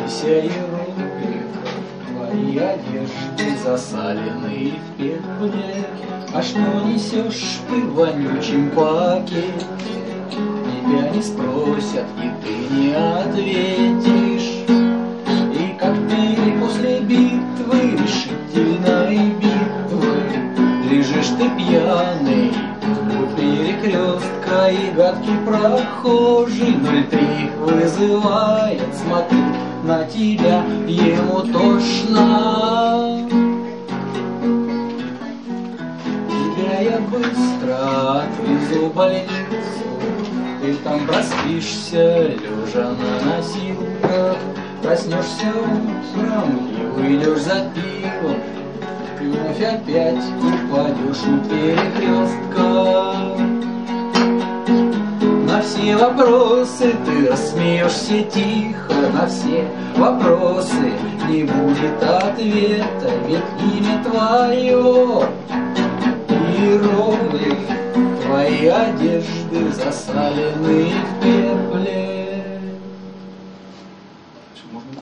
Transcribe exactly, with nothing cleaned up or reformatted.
Вся иероглифов, твои одежды засаленные в пепле. А что несешь ты в вонючем пакете? Тебя не спросят, и ты не ответишь. И как ты после битвы, решительной битвы, лежишь ты пьяный у перекрестка, и гадкий прохожий ноль три вызывает, смотри на тебя, ему тошно. Тебя я быстро отвезу в больницу, ты там проспишься, лежа на носилках, проснешься утром и выйдешь за пивом, и вновь опять упадешь у перекрестка. На все вопросы ты рассмеешься тихо, на все вопросы не будет ответа, ведь имя твое иероглиф, твои одежды засалены в пепле.